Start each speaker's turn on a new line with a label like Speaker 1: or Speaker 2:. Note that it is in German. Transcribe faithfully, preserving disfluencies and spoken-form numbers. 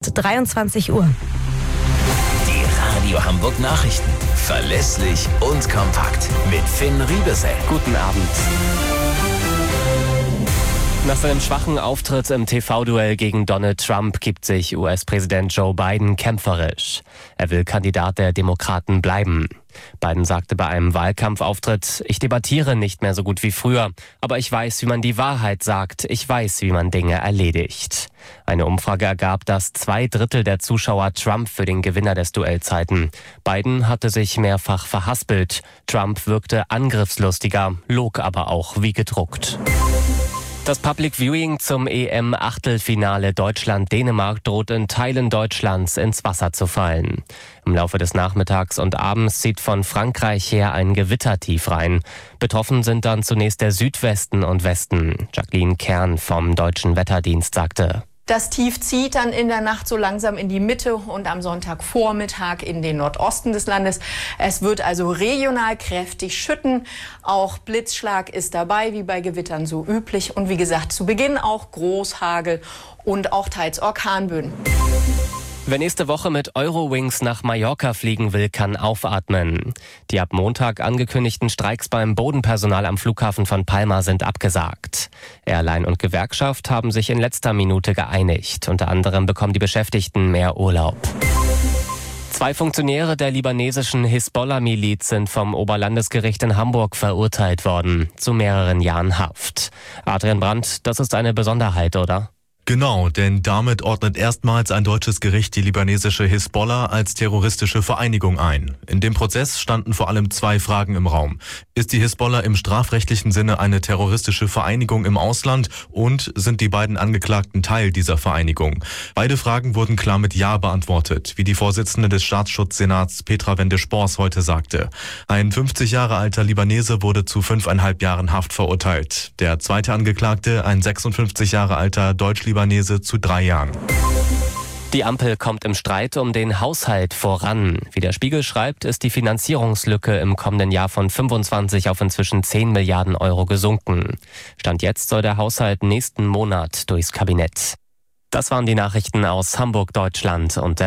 Speaker 1: ist dreiundzwanzig Uhr.
Speaker 2: Die Radio Hamburg Nachrichten. Verlässlich und kompakt. Mit Finn Riebesell.
Speaker 3: Guten Abend. Nach seinem schwachen Auftritt im T V-Duell gegen Donald Trump gibt sich U S-Präsident Joe Biden kämpferisch. Er will Kandidat der Demokraten bleiben. Biden sagte bei einem Wahlkampfauftritt: Ich debattiere nicht mehr so gut wie früher, aber ich weiß, wie man die Wahrheit sagt. Ich weiß, wie man Dinge erledigt. Eine Umfrage ergab, dass zwei Drittel der Zuschauer Trump für den Gewinner des Duells halten. Biden hatte sich mehrfach verhaspelt. Trump wirkte angriffslustiger, log aber auch wie gedruckt. Das Public Viewing zum E M-Achtelfinale Deutschland-Dänemark droht in Teilen Deutschlands ins Wasser zu fallen. Im Laufe des Nachmittags und Abends zieht von Frankreich her ein Gewittertief rein. Betroffen sind dann zunächst der Südwesten und Westen. Jacqueline Kern vom Deutschen Wetterdienst sagte:
Speaker 4: Das Tief zieht dann in der Nacht so langsam in die Mitte und am Sonntagvormittag in den Nordosten des Landes. Es wird also regional kräftig schütten. Auch Blitzschlag ist dabei, wie bei Gewittern so üblich. Und wie gesagt, zu Beginn auch Großhagel und auch teils Orkanböen.
Speaker 3: Wer nächste Woche mit Eurowings nach Mallorca fliegen will, kann aufatmen. Die ab Montag angekündigten Streiks beim Bodenpersonal am Flughafen von Palma sind abgesagt. Airline und Gewerkschaft haben sich in letzter Minute geeinigt. Unter anderem bekommen die Beschäftigten mehr Urlaub. Zwei Funktionäre der libanesischen Hisbollah-Miliz sind vom Oberlandesgericht in Hamburg verurteilt worden. Zu mehreren Jahren Haft. Adrian Brandt, das ist eine Besonderheit, oder?
Speaker 5: Genau, denn damit ordnet erstmals ein deutsches Gericht die libanesische Hisbollah als terroristische Vereinigung ein. In dem Prozess standen vor allem zwei Fragen im Raum. Ist die Hisbollah im strafrechtlichen Sinne eine terroristische Vereinigung im Ausland und sind die beiden Angeklagten Teil dieser Vereinigung? Beide Fragen wurden klar mit Ja beantwortet, wie die Vorsitzende des Staatsschutzsenats Petra Wende-Spors heute sagte. Ein fünfzig Jahre alter Libanese wurde zu fünfeinhalb Jahren Haft verurteilt. Der zweite Angeklagte, ein sechsundfünfzig Jahre alter Deutsch-Libanese, zu drei Jahren.
Speaker 3: Die Ampel kommt im Streit um den Haushalt voran. Wie der Spiegel schreibt, ist die Finanzierungslücke im kommenden Jahr von fünfundzwanzig auf inzwischen zehn Milliarden Euro gesunken. Stand jetzt soll der Haushalt nächsten Monat durchs Kabinett. Das waren die Nachrichten aus Hamburg, Deutschland und der